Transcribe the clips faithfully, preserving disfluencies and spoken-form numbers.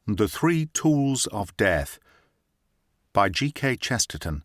The Three Tools of Death by G K Chesterton.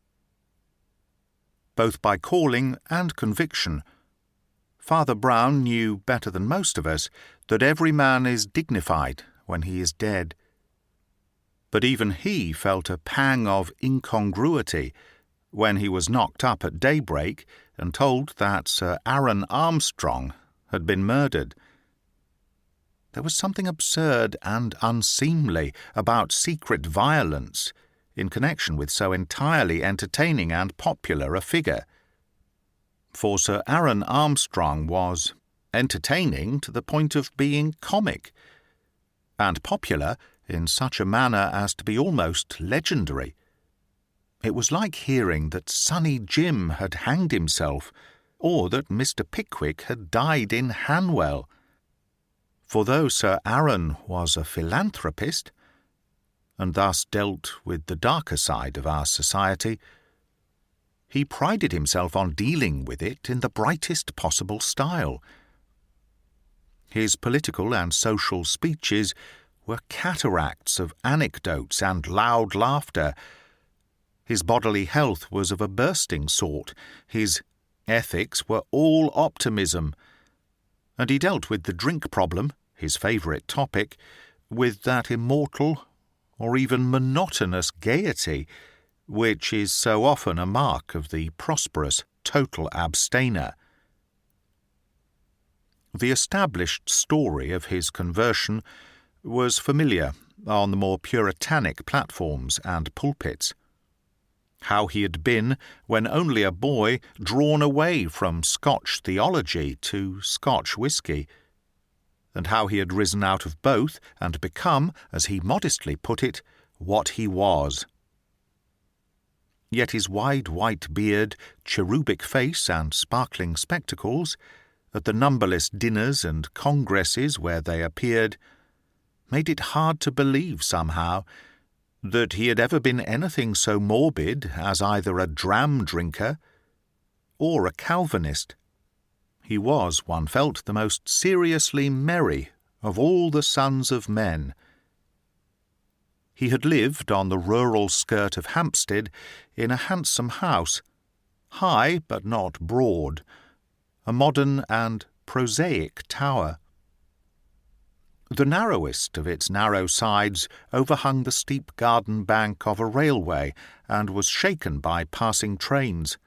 Both by calling and conviction, Father Brown knew better than most of us that every man is dignified when he is dead. But even he felt a pang of incongruity when he was knocked up at daybreak and told that Sir Aaron Armstrong had been murdered. There was something absurd and unseemly about secret violence in connection with so entirely entertaining and popular a figure. For Sir Aaron Armstrong was entertaining to the point of being comic, and popular in such a manner as to be almost legendary. It was like hearing that Sonny Jim had hanged himself, or that Mister Pickwick had died in Hanwell. For though Sir Aaron was a philanthropist, and thus dealt with the darker side of our society, he prided himself on dealing with it in the brightest possible style. His political and social speeches were cataracts of anecdotes and loud laughter. His bodily health was of a bursting sort. His ethics were all optimism, and he dealt with the drink problem, his favourite topic, with that immortal or even monotonous gaiety which is so often a mark of the prosperous total abstainer. The established story of his conversion was familiar on the more puritanic platforms and pulpits. How he had been, when only a boy, drawn away from Scotch theology to Scotch whisky, and how he had risen out of both and become, as he modestly put it, what he was. Yet his wide white beard, cherubic face, and sparkling spectacles, at the numberless dinners and congresses where they appeared, made it hard to believe somehow that he had ever been anything so morbid as either a dram drinker or a Calvinist. He was, one felt, the most seriously merry of all the sons of men. He had lived on the rural skirt of Hampstead in a handsome house, high but not broad, a modern and prosaic tower. The narrowest of its narrow sides overhung the steep garden bank of a railway and was shaken by passing trains.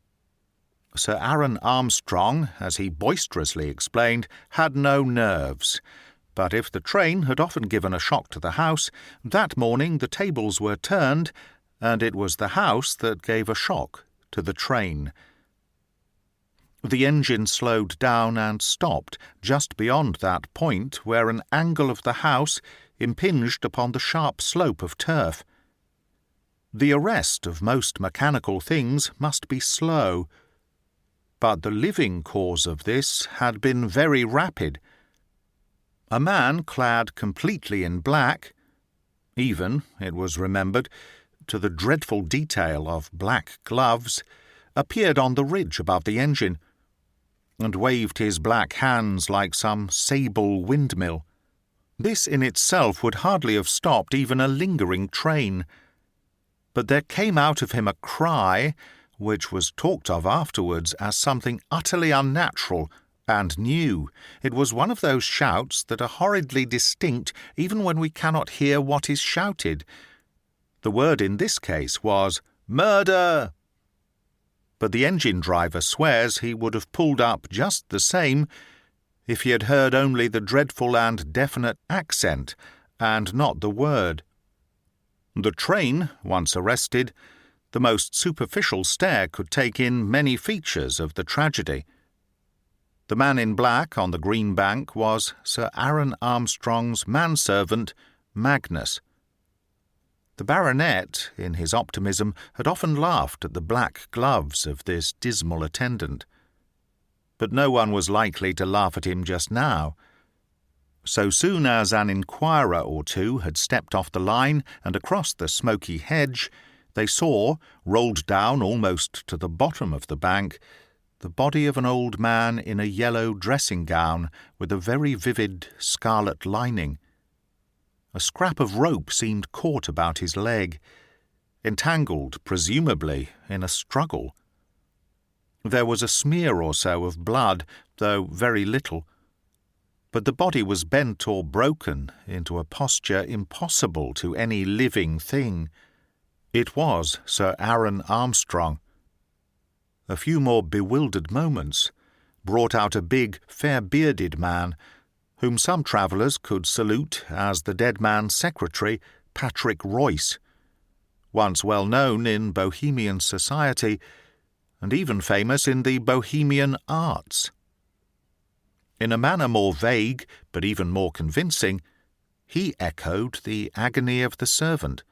Sir Aaron Armstrong, as he boisterously explained, had no nerves, but if the train had often given a shock to the house, that morning the tables were turned, and it was the house that gave a shock to the train. The engine slowed down and stopped just beyond that point where an angle of the house impinged upon the sharp slope of turf. The arrest of most mechanical things must be slow, but the living cause of this had been very rapid. A man clad completely in black, even, it was remembered, to the dreadful detail of black gloves, appeared on the ridge above the engine, and waved his black hands like some sable windmill. This in itself would hardly have stopped even a lingering train. But there came out of him a cry, which was talked of afterwards as something utterly unnatural and new. It was one of those shouts that are horridly distinct even when we cannot hear what is shouted. The word in this case was "Murder!" But the engine-driver swears he would have pulled up just the same if he had heard only the dreadful and definite accent, and not the word. The train, once arrested, the most superficial stare could take in many features of the tragedy. The man in black on the green bank was Sir Aaron Armstrong's manservant, Magnus. The baronet, in his optimism, had often laughed at the black gloves of this dismal attendant. But no one was likely to laugh at him just now. So soon as an inquirer or two had stepped off the line and across the smoky hedge, they saw, rolled down almost to the bottom of the bank, the body of an old man in a yellow dressing-gown with a very vivid scarlet lining. A scrap of rope seemed caught about his leg, entangled, presumably, in a struggle. There was a smear or so of blood, though very little, but the body was bent or broken into a posture impossible to any living thing. It was Sir Aaron Armstrong. A few more bewildered moments brought out a big, fair-bearded man, whom some travellers could salute as the dead man's secretary, Patrick Royce, once well known in Bohemian society and even famous in the Bohemian arts. In a manner more vague, but even more convincing, he echoed the agony of the servant.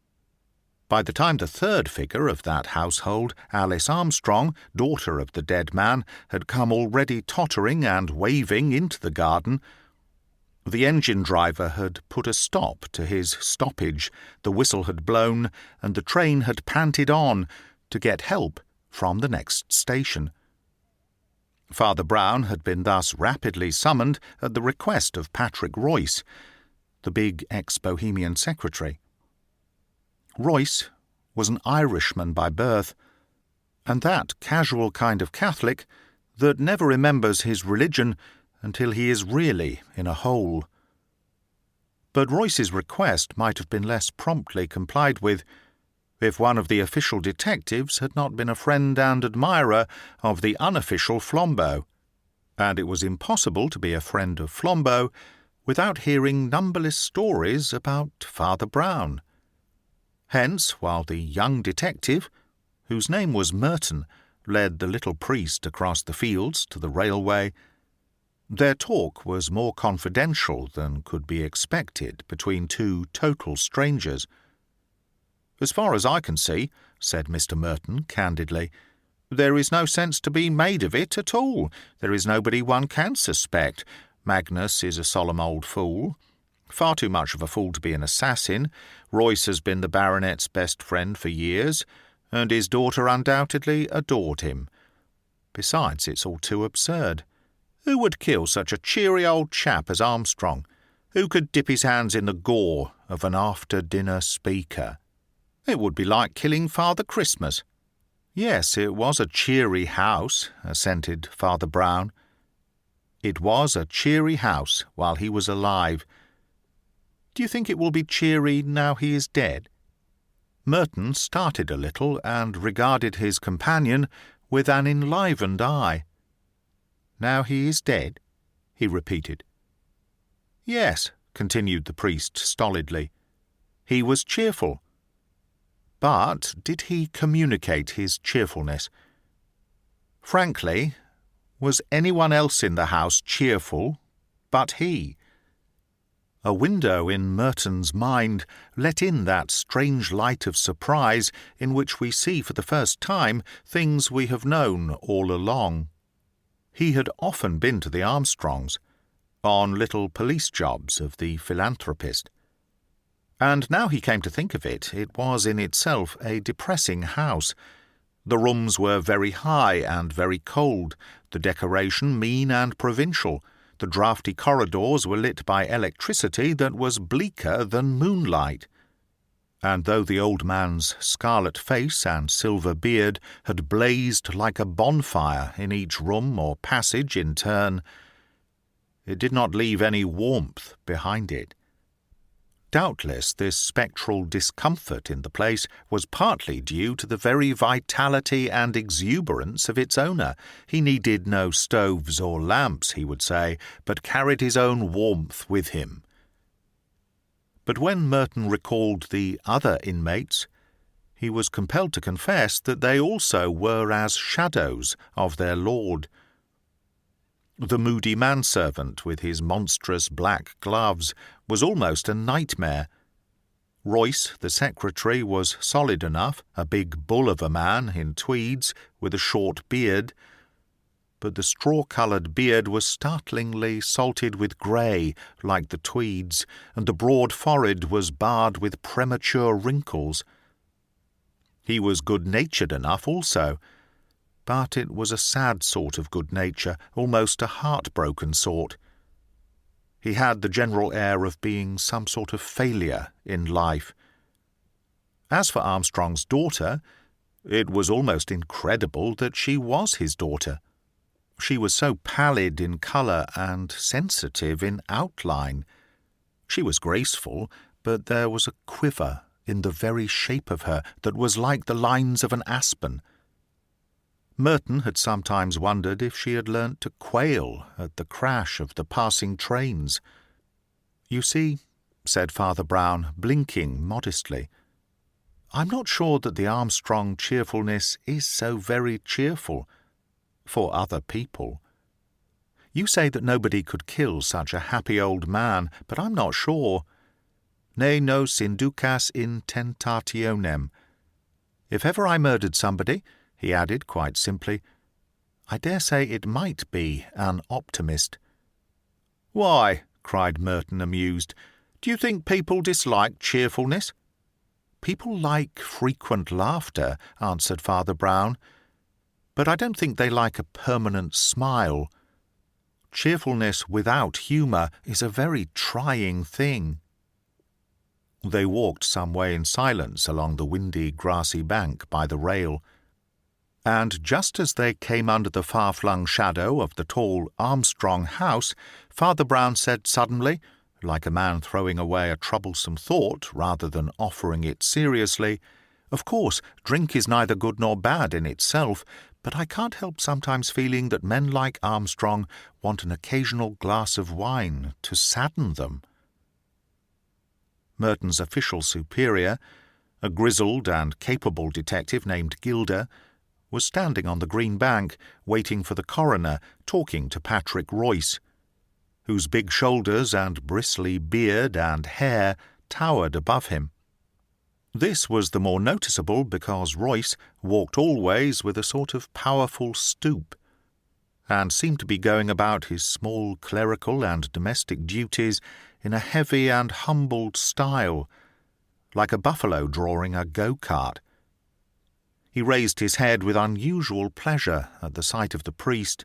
By the time the third figure of that household, Alice Armstrong, daughter of the dead man, had come already tottering and waving into the garden, the engine-driver had put a stop to his stoppage, the whistle had blown, and the train had panted on to get help from the next station. Father Brown had been thus rapidly summoned at the request of Patrick Royce, the big ex-Bohemian secretary. Royce was an Irishman by birth, and that casual kind of Catholic that never remembers his religion until he is really in a hole. But Royce's request might have been less promptly complied with if one of the official detectives had not been a friend and admirer of the unofficial Flambeau, and it was impossible to be a friend of Flambeau without hearing numberless stories about Father Brown. Hence, while the young detective, whose name was Merton, led the little priest across the fields to the railway, their talk was more confidential than could be expected between two total strangers. "As far as I can see," said Mister Merton candidly, "there is no sense to be made of it at all. There is nobody one can suspect. Magnus is a solemn old fool. Far too much of a fool to be an assassin. Royce has been the baronet's best friend for years, and his daughter undoubtedly adored him. Besides, it's all too absurd. Who would kill such a cheery old chap as Armstrong? Who could dip his hands in the gore of an after-dinner speaker? It would be like killing Father Christmas." "Yes, it was a cheery house," assented Father Brown. "It was a cheery house while he was alive. Do you think it will be cheery now he is dead?" Merton started a little and regarded his companion with an enlivened eye. "Now he is dead?" he repeated. "Yes," continued the priest stolidly. "He was cheerful. But did he communicate his cheerfulness? Frankly, was anyone else in the house cheerful but he? A window in Merton's mind let in that strange light of surprise in which we see for the first time things we have known all along. He had often been to the Armstrongs, on little police jobs of the philanthropist. And now he came to think of it, it was in itself a depressing house. The rooms were very high and very cold, the decoration mean and provincial. The draughty corridors were lit by electricity that was bleaker than moonlight. And though the old man's scarlet face and silver beard had blazed like a bonfire in each room or passage in turn, it did not leave any warmth behind it. Doubtless this spectral discomfort in the place was partly due to the very vitality and exuberance of its owner. He needed no stoves or lamps, he would say, but carried his own warmth with him. But when Merton recalled the other inmates, he was compelled to confess that they also were as shadows of their lord. The moody manservant with his monstrous black gloves was almost a nightmare. Royce, the secretary, was solid enough, a big bull of a man in tweeds with a short beard, but the straw-coloured beard was startlingly salted with grey like the tweeds, and the broad forehead was barred with premature wrinkles. He was good-natured enough also, but it was a sad sort of good nature, almost a heartbroken sort. He had the general air of being some sort of failure in life. As for Armstrong's daughter, it was almost incredible that she was his daughter. She was so pallid in colour and sensitive in outline. She was graceful, but there was a quiver in the very shape of her that was like the lines of an aspen. Merton had sometimes wondered if she had learnt to quail at the crash of the passing trains. "You see," said Father Brown, blinking modestly, "I'm not sure that the Armstrong cheerfulness is so very cheerful for other people. You say that nobody could kill such a happy old man, but I'm not sure. Ne nos inducas in tentationem. If ever I murdered somebody," he added quite simply, "I dare say it might be an optimist." "Why," cried Merton, amused, "do you think people dislike cheerfulness?" "People like frequent laughter," answered Father Brown, "but I don't think they like a permanent smile. Cheerfulness without humour is a very trying thing." They walked some way in silence along the windy, grassy bank by the rail, and just as they came under the far-flung shadow of the tall Armstrong house, Father Brown said suddenly, like a man throwing away a troublesome thought rather than offering it seriously, "Of course, drink is neither good nor bad in itself, but I can't help sometimes feeling that men like Armstrong want an occasional glass of wine to sadden them." Merton's official superior, a grizzled and capable detective named Gilder, was standing on the green bank, waiting for the coroner, talking to Patrick Royce, whose big shoulders and bristly beard and hair towered above him. This was the more noticeable because Royce walked always with a sort of powerful stoop, and seemed to be going about his small clerical and domestic duties in a heavy and humbled style, like a buffalo drawing a go-cart. He raised his head with unusual pleasure at the sight of the priest,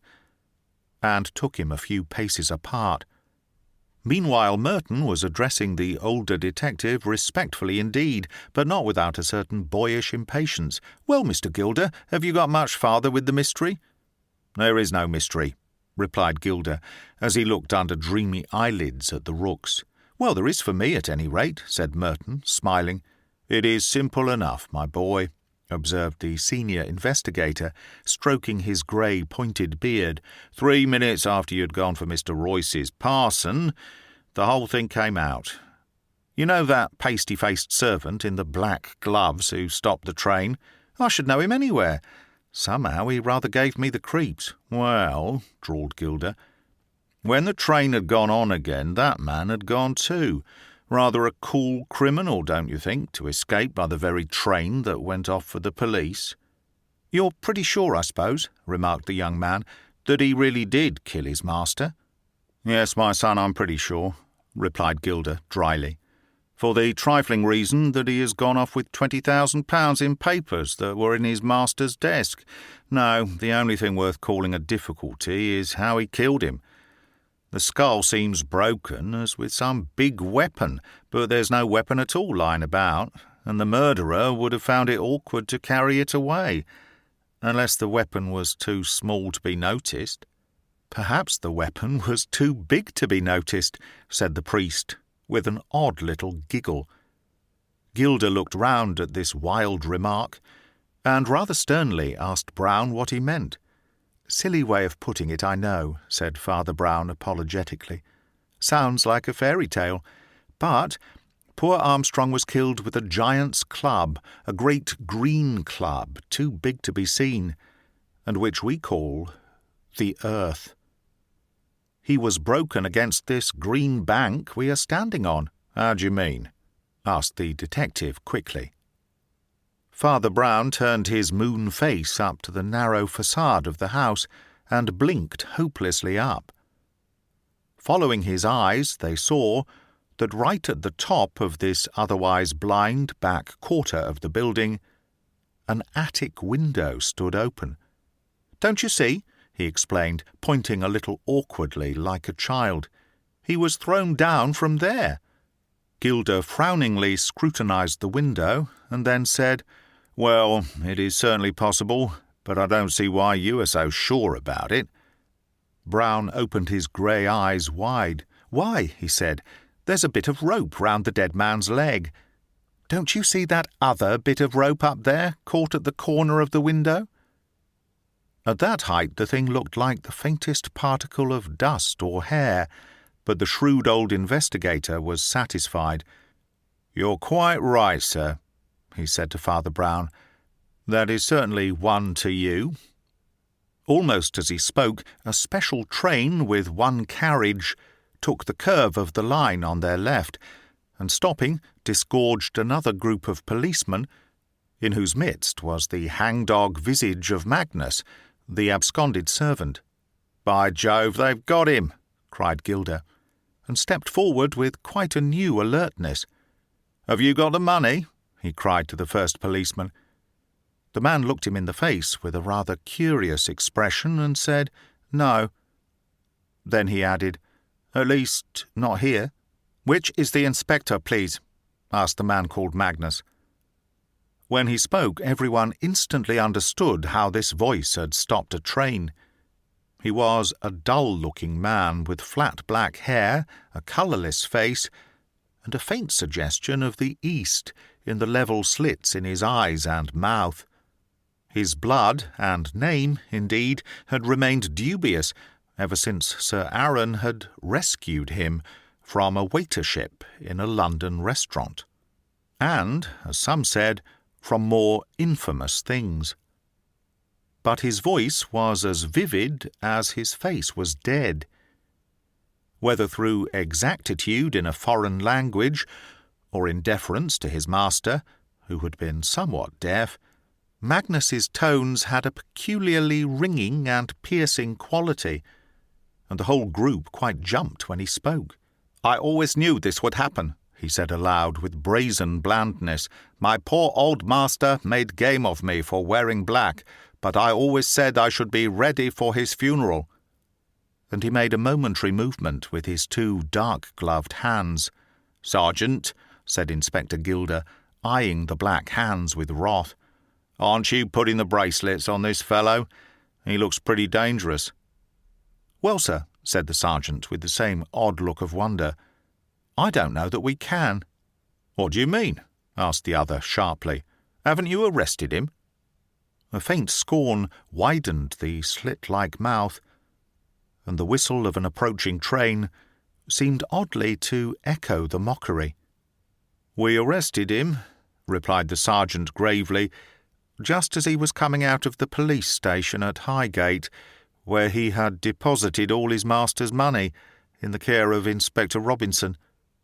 and took him a few paces apart. Meanwhile Merton was addressing the older detective respectfully indeed, but not without a certain boyish impatience. "Well, Mister Gilder, have you got much farther with the mystery?" "There is no mystery," replied Gilder, as he looked under dreamy eyelids at the rooks. "Well, there is for me, at any rate," said Merton, smiling. "It is simple enough, my boy," observed the senior investigator, stroking his grey pointed beard. "Three minutes after you had gone for Mister Royce's parson, the whole thing came out. You know that pasty-faced servant in the black gloves who stopped the train? I should know him anywhere. Somehow he rather gave me the creeps. Well," drawled Gilder, "when the train had gone on again, that man had gone too. Rather a cool criminal, don't you think, to escape by the very train that went off for the police?" "You're pretty sure, I suppose," remarked the young man, "that he really did kill his master?" "Yes, my son, I'm pretty sure," replied Gilder dryly, "for the trifling reason that he has gone off with twenty thousand pounds in papers that were in his master's desk. No, the only thing worth calling a difficulty is how he killed him. The skull seems broken, as with some big weapon, but there's no weapon at all lying about, and the murderer would have found it awkward to carry it away, unless the weapon was too small to be noticed." "Perhaps the weapon was too big to be noticed," said the priest, with an odd little giggle. Gilder looked round at this wild remark, and rather sternly asked Brown what he meant. "Silly way of putting it, I know," said Father Brown apologetically. "Sounds like a fairy tale. But poor Armstrong was killed with a giant's club, a great green club, too big to be seen, and which we call the earth. He was broken against this green bank we are standing on." "How do you mean?" asked the detective quickly. Father Brown turned his moon face up to the narrow facade of the house and blinked hopelessly up. Following his eyes, they saw that right at the top of this otherwise blind back quarter of the building, an attic window stood open. "Don't you see?" he explained, pointing a little awkwardly like a child. He was thrown down from there." Gilder frowningly scrutinized the window and then said, "Well, it is certainly possible, but I don't see why you are so sure about it." Brown opened his grey eyes wide. "Why," he said, "there's a bit of rope round the dead man's leg. Don't you see that other bit of rope up there, caught at the corner of the window?" At that height the thing looked like the faintest particle of dust or hair, but the shrewd old investigator was satisfied. "You're quite right, sir," he said to Father Brown. "That is certainly one to you." Almost as he spoke, a special train with one carriage took the curve of the line on their left, and stopping, disgorged another group of policemen, in whose midst was the hangdog visage of Magnus, the absconded servant. "By Jove, they've got him!" cried Gilder, and stepped forward with quite a new alertness. "Have you got the money?" he cried to the first policeman. The man looked him in the face with a rather curious expression and said, "No." Then he added, "At least, not here." "Which is the inspector, please?" asked the man called Magnus. When he spoke, everyone instantly understood how this voice had stopped a train. He was a dull-looking man with flat black hair, a colourless face, and a faint suggestion of the East in the level slits in his eyes and mouth. His blood and name, indeed, had remained dubious ever since Sir Aaron had rescued him from a waitership in a London restaurant, and, as some said, from more infamous things. But his voice was as vivid as his face was dead. Whether through exactitude in a foreign language, or in deference to his master, who had been somewhat deaf, Magnus's tones had a peculiarly ringing and piercing quality, and the whole group quite jumped when he spoke. "I always knew this would happen," he said aloud with brazen blandness. "My poor old master made game of me for wearing black, but I always said I should be ready for his funeral." And he made a momentary movement with his two dark-gloved hands. "Sergeant," said Inspector Gilder, eyeing the black hands with wrath, "aren't you putting the bracelets on this fellow? He looks pretty dangerous." "Well, sir," said the sergeant with the same odd look of wonder, "I don't know that we can." "What do you mean?" asked the other sharply. "Haven't you arrested him?" A faint scorn widened the slit-like mouth, and the whistle of an approaching train seemed oddly to echo the mockery. "We arrested him," replied the sergeant gravely, "just as he was coming out of the police station at Highgate, where he had deposited all his master's money in the care of Inspector Robinson."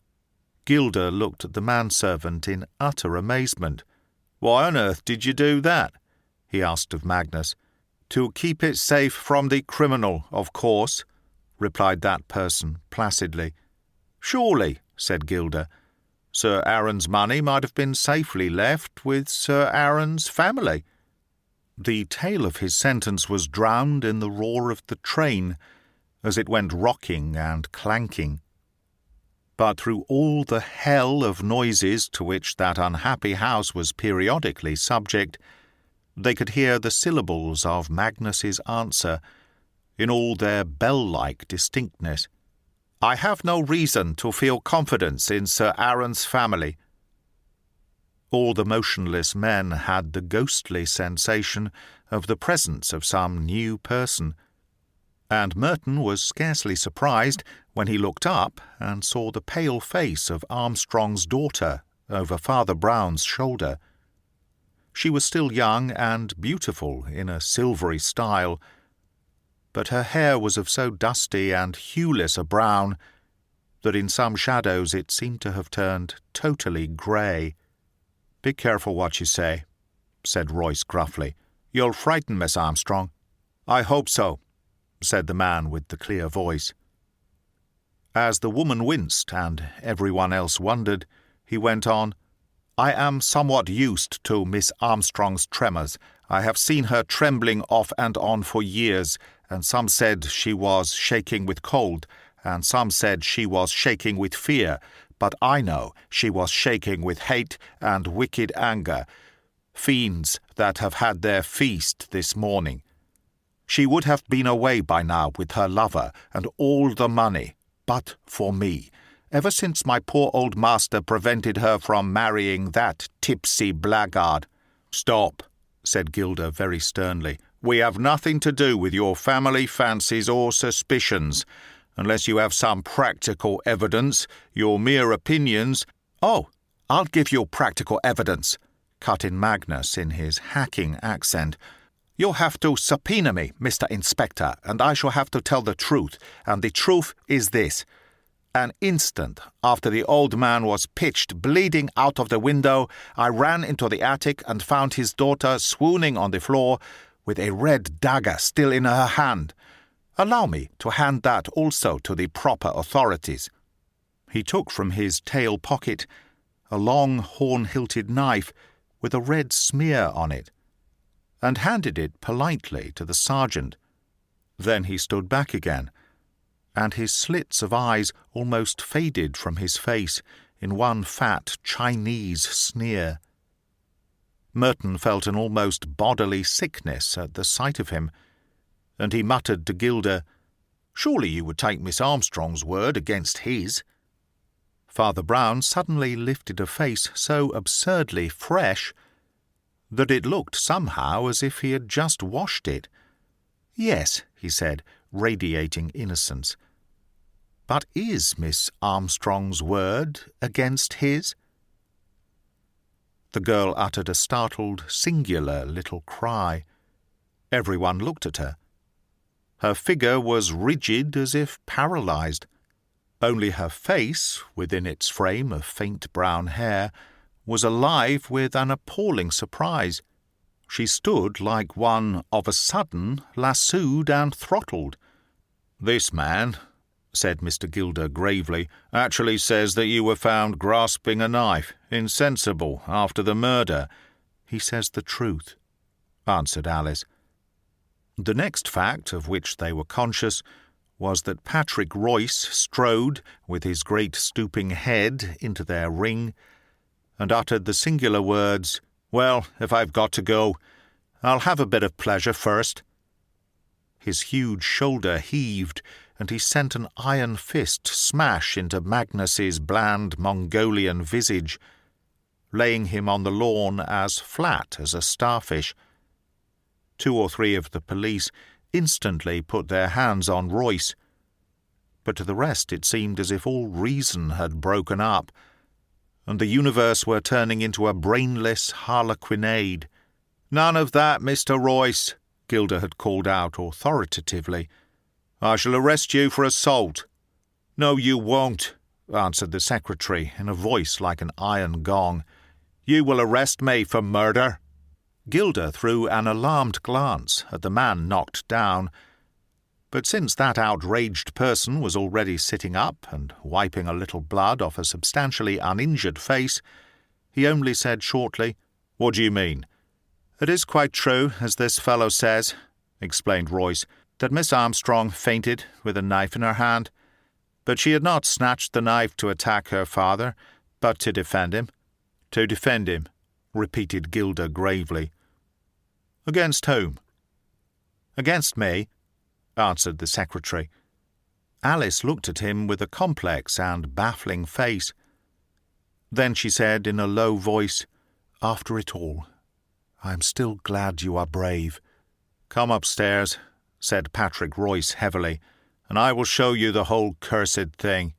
Gilder looked at the manservant in utter amazement. "Why on earth did you do that?" he asked of Magnus. "To keep it safe from the criminal, of course," replied that person placidly. "Surely," said Gilder, "Sir Aaron's money might have been safely left with Sir Aaron's family." The tail of his sentence was drowned in the roar of the train as it went rocking and clanking. But through all the hell of noises to which that unhappy house was periodically subject, they could hear the syllables of Magnus's answer in all their bell-like distinctness. "I have no reason to feel confidence in Sir Aaron's family." All the motionless men had the ghostly sensation of the presence of some new person, and Merton was scarcely surprised when he looked up and saw the pale face of Armstrong's daughter over Father Brown's shoulder. She was still young and beautiful in a silvery style, but her hair was of so dusty and hueless a brown that in some shadows it seemed to have turned totally grey. "Be careful what you say," said Royce gruffly. "You'll frighten Miss Armstrong." "I hope so," said the man with the clear voice. As the woman winced and everyone else wondered, he went on, "I am somewhat used to Miss Armstrong's tremors. I have seen her trembling off and on for years, and some said she was shaking with cold, and some said she was shaking with fear, but I know she was shaking with hate and wicked anger, fiends that have had their feast this morning. She would have been away by now with her lover and all the money, but for me, ever since my poor old master prevented her from marrying that tipsy blackguard. "Stop," said Gilder very sternly. "We have nothing to do with your family fancies or suspicions. Unless you have some practical evidence, your mere opinions—" "Oh, I'll give you practical evidence," cut in Magnus in his hacking accent. "You'll have to subpoena me, Mister Inspector, and I shall have to tell the truth, and the truth is this. An instant after the old man was pitched bleeding out of the window, I ran into the attic and found his daughter swooning on the floor with a red dagger still in her hand. Allow me to hand that also to the proper authorities." He took from his tail pocket a long horn-hilted knife with a red smear on it, and handed it politely to the sergeant. Then he stood back again, and his slits of eyes almost faded from his face in one fat Chinese sneer. Merton felt an almost bodily sickness at the sight of him, and he muttered to Gilder, "Surely you would take Miss Armstrong's word against his." Father Brown suddenly lifted a face so absurdly fresh that it looked somehow as if he had just washed it. "Yes," he said, radiating innocence. "But is Miss Armstrong's word against his?" The girl uttered a startled, singular little cry. Everyone looked at her. Her figure was rigid as if paralysed. Only her face, within its frame of faint brown hair, was alive with an appalling surprise. She stood like one, of a sudden, lassoed and throttled. "This man," said Mister Gilder gravely, "actually says that you were found grasping a knife, insensible, after the murder." "He says the truth," answered Alice. The next fact of which they were conscious was that Patrick Royce strode, with his great stooping head, into their ring, and uttered the singular words, "Well, if I've got to go, I'll have a bit of pleasure first." His huge shoulder heaved, and he sent an iron fist smash into Magnus's bland Mongolian visage, laying him on the lawn as flat as a starfish. Two or three of the police instantly put their hands on Royce, but to the rest it seemed as if all reason had broken up, and the universe were turning into a brainless harlequinade. "None of that, Mister Royce," Gilder had called out authoritatively. "I shall arrest you for assault." "No, you won't," answered the secretary in a voice like an iron gong. "You will arrest me for murder." Gilder threw an alarmed glance at the man knocked down, but since that outraged person was already sitting up and wiping a little blood off a substantially uninjured face, he only said shortly, "What do you mean?" "It is quite true, as this fellow says," explained Royce, "that Miss Armstrong fainted with a knife in her hand, but she had not snatched the knife to attack her father, but to defend him." "To defend him," repeated Gilder gravely. "Against whom?" "Against me," answered the secretary. Alice looked at him with a complex and baffling face. Then she said in a low voice, "After it all, I am still glad you are brave." "Come upstairs," said Patrick Royce heavily, "and I will show you the whole cursed thing."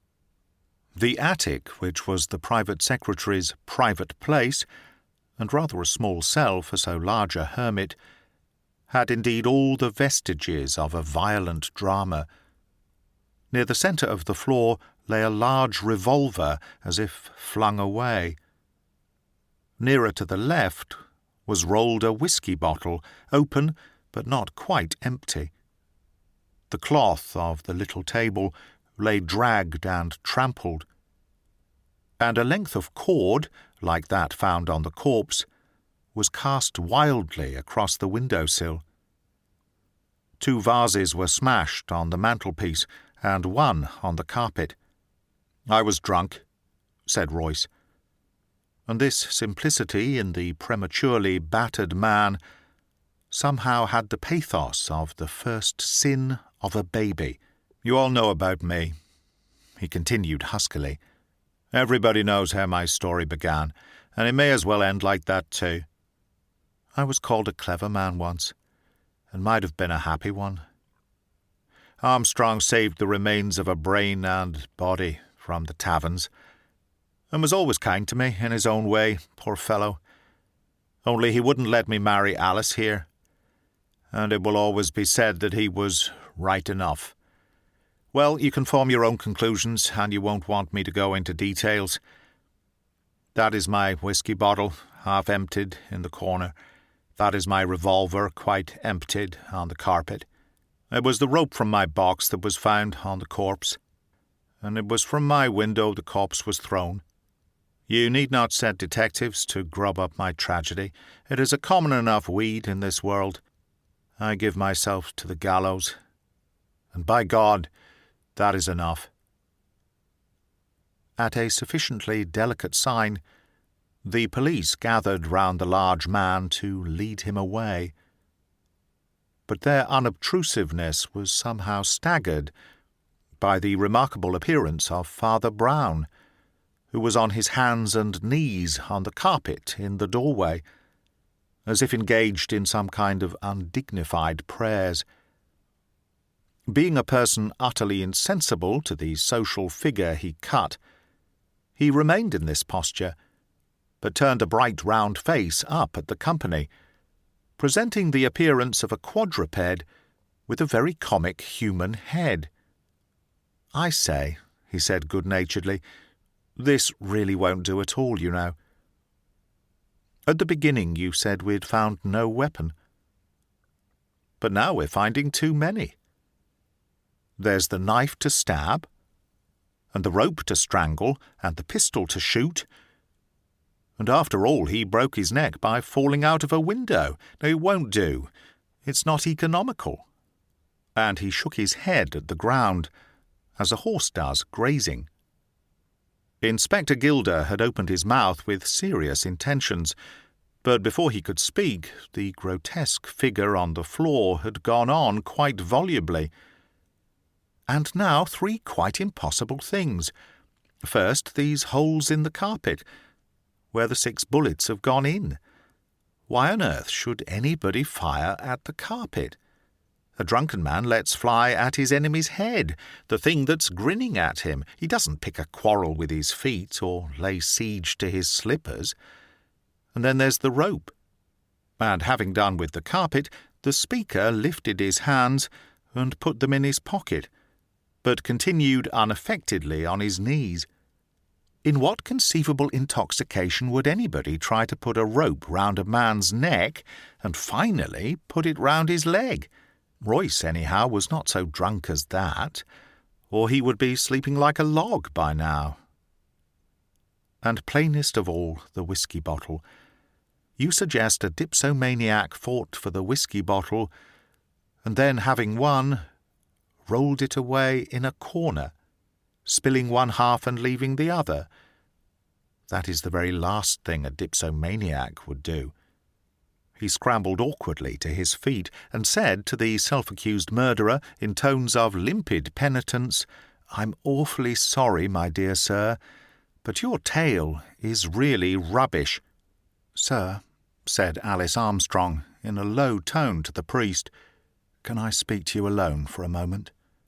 The attic, which was the private secretary's private place, and rather a small cell for so large a hermit, had indeed all the vestiges of a violent drama. Near the centre of the floor lay a large revolver, as if flung away. Nearer to the left was rolled a whisky bottle, open but not quite empty. The cloth of the little table lay dragged and trampled, and a length of cord, like that found on the corpse, was cast wildly across the window-sill. Two vases were smashed on the mantelpiece, and one on the carpet. "I was drunk," said Royce. And this simplicity in the prematurely battered man somehow had the pathos of the first sin of a baby. "You all know about me," he continued huskily. "Everybody knows how my story began, and it may as well end like that too. I was called a clever man once, and might have been a happy one. Armstrong saved the remains of a brain and body from the taverns, and was always kind to me in his own way, poor fellow. Only he wouldn't let me marry Alice here, and it will always be said that he was right enough. Well, you can form your own conclusions, and you won't want me to go into details. That is my whisky bottle, half emptied, in the corner. That is my revolver, quite emptied, on the carpet. It was the rope from my box that was found on the corpse, and it was from my window the corpse was thrown. You need not set detectives to grub up my tragedy. It is a common enough weed in this world. I give myself to the gallows, and by God, that is enough." At a sufficiently delicate sign, the police gathered round the large man to lead him away. But their unobtrusiveness was somehow staggered by the remarkable appearance of Father Brown, who was on his hands and knees on the carpet in the doorway, as if engaged in some kind of undignified prayers. Being a person utterly insensible to the social figure he cut, he remained in this posture, but turned a bright round face up at the company, presenting the appearance of a quadruped with a very comic human head. "I say," he said good-naturedly, "this really won't do at all, you know. At the beginning you said we'd found no weapon. But now we're finding too many. There's the knife to stab, and the rope to strangle, and the pistol to shoot. And after all, he broke his neck by falling out of a window. No, it won't do. It's not economical." And he shook his head at the ground, as a horse does grazing. Inspector Gilder had opened his mouth with serious intentions, but before he could speak, the grotesque figure on the floor had gone on quite volubly. "And now three quite impossible things. First, these holes in the carpet, where the six bullets have gone in. Why on earth should anybody fire at the carpet? A drunken man lets fly at his enemy's head, the thing that's grinning at him. He doesn't pick a quarrel with his feet or lay siege to his slippers. And then there's the rope. And having done with the carpet, the speaker lifted his hands and put them in his pocket, but continued unaffectedly on his knees. In what conceivable intoxication would anybody try to put a rope round a man's neck and finally put it round his leg? Royce, anyhow, was not so drunk as that, or he would be sleeping like a log by now. And plainest of all, the whisky bottle. You suggest a dipsomaniac fought for the whisky bottle, and then, having won, rolled it away in a corner, spilling one half and leaving the other. That is the very last thing a dipsomaniac would do. He scrambled awkwardly to his feet and said to the self-accused murderer in tones of limpid penitence, "I'm awfully sorry, my dear sir, but your tale is really rubbish." "Sir," said Alice Armstrong in a low tone to the priest, "can I speak to you alone for a moment?"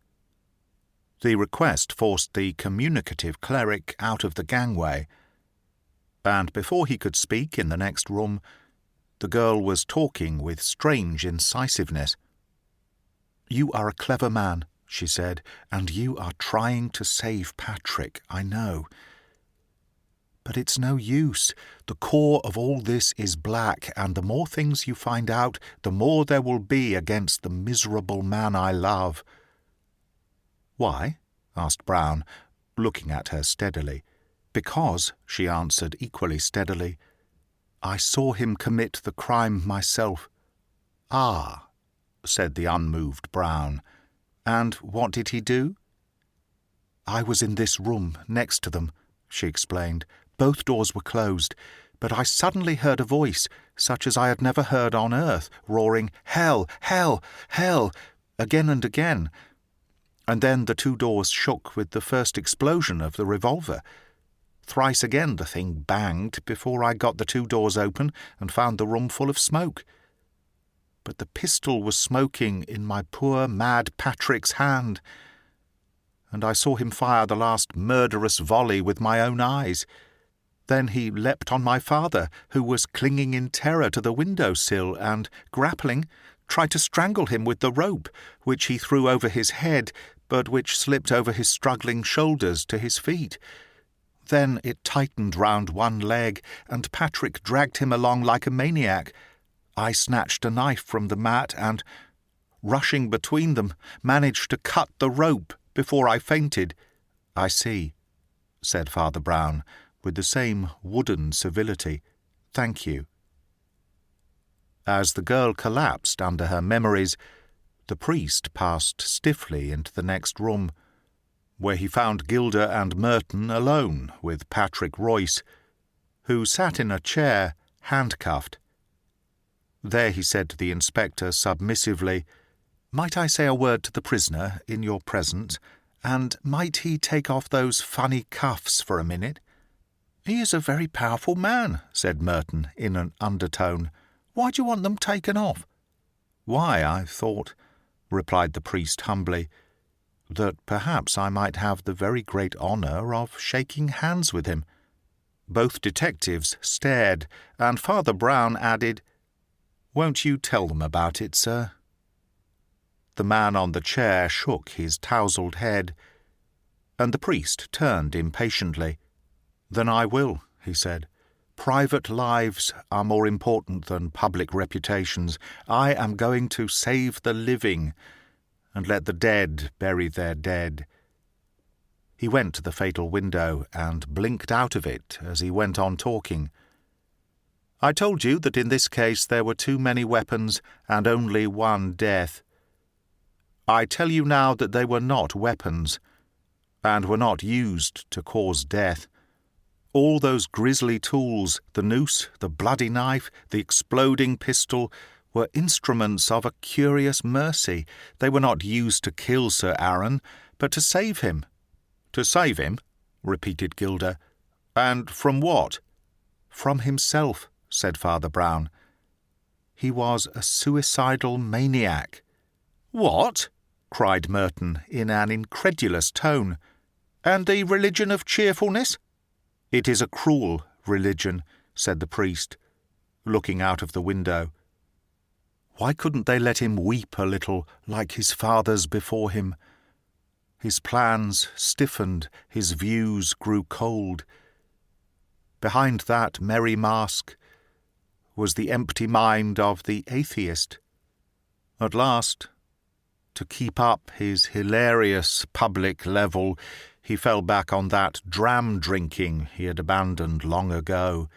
The request forced the communicative cleric out of the gangway, and before he could speak in the next room, the girl was talking with strange incisiveness. "You are a clever man," she said, "and you are trying to save Patrick, I know. But it's no use. The core of all this is black, and the more things you find out, the more there will be against the miserable man I love." "Why?" asked Brown, looking at her steadily. "Because," she answered equally steadily, "I saw him commit the crime myself." "Ah," said the unmoved Brown. "And what did he do?" "I was in this room, next to them," she explained. "Both doors were closed, but I suddenly heard a voice, such as I had never heard on earth, roaring, 'Hell! Hell! Hell!' again and again. And then the two doors shook with the first explosion of the revolver. Thrice again the thing banged before I got the two doors open and found the room full of smoke. But the pistol was smoking in my poor mad Patrick's hand, and I saw him fire the last murderous volley with my own eyes. Then he leapt on my father, who was clinging in terror to the window-sill, and, grappling, tried to strangle him with the rope, which he threw over his head, but which slipped over his struggling shoulders to his feet. Then it tightened round one leg, and Patrick dragged him along like a maniac. I snatched a knife from the mat and, rushing between them, managed to cut the rope before I fainted." "I see," said Father Brown, with the same wooden civility. "Thank you." As the girl collapsed under her memories, the priest passed stiffly into the next room, where he found Gilder and Merton alone with Patrick Royce, who sat in a chair, handcuffed. There he said to the inspector submissively, "Might I say a word to the prisoner in your presence, and might he take off those funny cuffs for a minute?" "He is a very powerful man," said Merton in an undertone. "Why do you want them taken off?" "Why, I thought," replied the priest humbly, "that perhaps I might have the very great honour of shaking hands with him." Both detectives stared, and Father Brown added, "Won't you tell them about it, sir?" The man on the chair shook his tousled head, and the priest turned impatiently. "Then I will," he said. "Private lives are more important than public reputations. I am going to save the living, and let the dead bury their dead." He went to the fatal window and blinked out of it as he went on talking. "I told you that in this case there were too many weapons and only one death. I tell you now that they were not weapons, and were not used to cause death. All those grisly tools, the noose, the bloody knife, the exploding pistol, were instruments of a curious mercy. They were not used to kill Sir Aaron, but to save him." "To save him?" repeated Gilder. "And from what?" "From himself," said Father Brown. "He was a suicidal maniac." "What?" cried Merton in an incredulous tone. "And the religion of cheerfulness?" "It is a cruel religion," said the priest, looking out of the window. Why couldn't they let him weep a little like his fathers before him? His plans stiffened, his views grew cold. Behind that merry mask was the empty mind of the atheist. At last, to keep up his hilarious public level, he fell back on that dram-drinking he had abandoned long ago.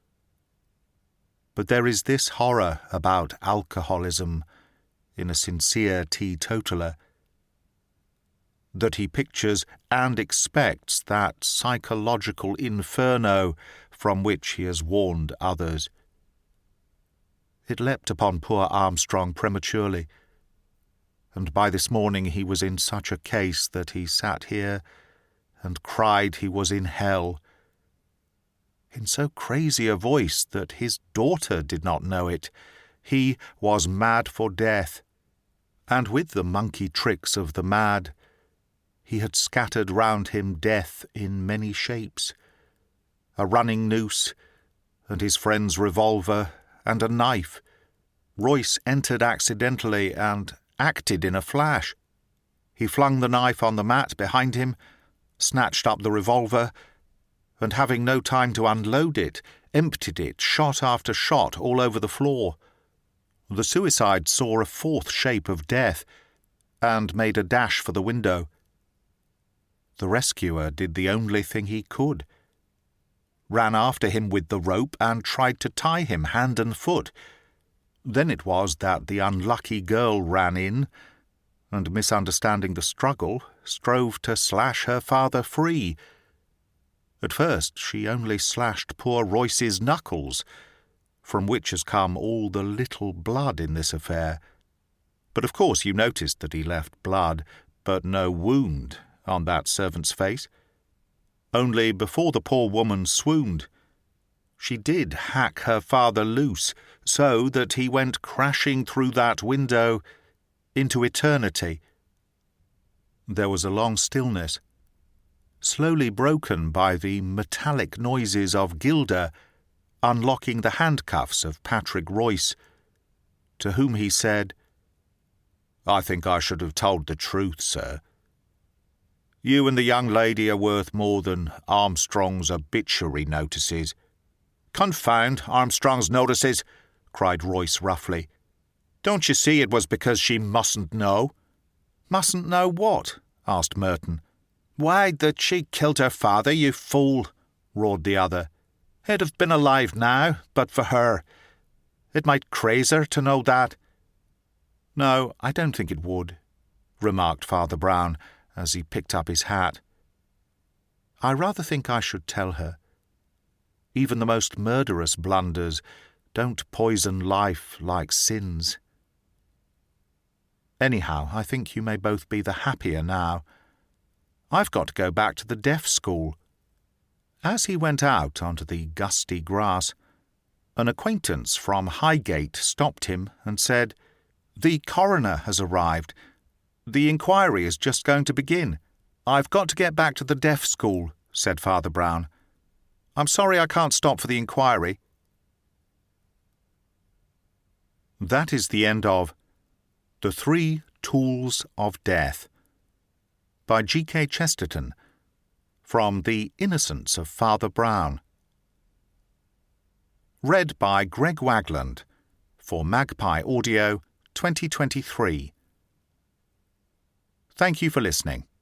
But there is this horror about alcoholism in a sincere teetotaler, that he pictures and expects that psychological inferno from which he has warned others. It leapt upon poor Armstrong prematurely, and by this morning he was in such a case that he sat here and cried he was in hell, in so crazy a voice that his daughter did not know it. He was mad for death, and with the monkey tricks of the mad, he had scattered round him death in many shapes, a running noose, and his friend's revolver, and a knife. Royce entered accidentally and acted in a flash. He flung the knife on the mat behind him, snatched up the revolver, and having no time to unload it, emptied it, shot after shot, all over the floor. The suicide saw a fourth shape of death, and made a dash for the window. The rescuer did the only thing he could, ran after him with the rope and tried to tie him hand and foot. Then it was that the unlucky girl ran in, and misunderstanding the struggle, strove to slash her father free. At first she only slashed poor Royce's knuckles, from which has come all the little blood in this affair. But of course you noticed that he left blood, but no wound, on that servant's face. Only before the poor woman swooned, she did hack her father loose, so that he went crashing through that window into eternity. There was a long stillness, slowly broken by the metallic noises of Gilda unlocking the handcuffs of Patrick Royce, to whom he said, "I think I should have told the truth, sir. You and the young lady are worth more than Armstrong's obituary notices." "Confound Armstrong's notices!" cried Royce roughly. "Don't you see it was because she mustn't know?" "Mustn't know what?" asked Merton. "Why, that she killed her father, you fool!" roared the other. "He'd have been alive now, but for her. It might craze her to know that." "No, I don't think it would," remarked Father Brown, as he picked up his hat. "I rather think I should tell her. Even the most murderous blunders don't poison life like sins. Anyhow, I think you may both be the happier now. I've got to go back to the deaf school." As he went out onto the gusty grass, an acquaintance from Highgate stopped him and said, "The coroner has arrived. The inquiry is just going to begin." "I've got to get back to the deaf school," said Father Brown. "I'm sorry I can't stop for the inquiry." That is the end of The Three Tools of Death by G K Chesterton, from The Innocence of Father Brown. Read by Greg Wagland for Magpie Audio twenty twenty-three. Thank you for listening.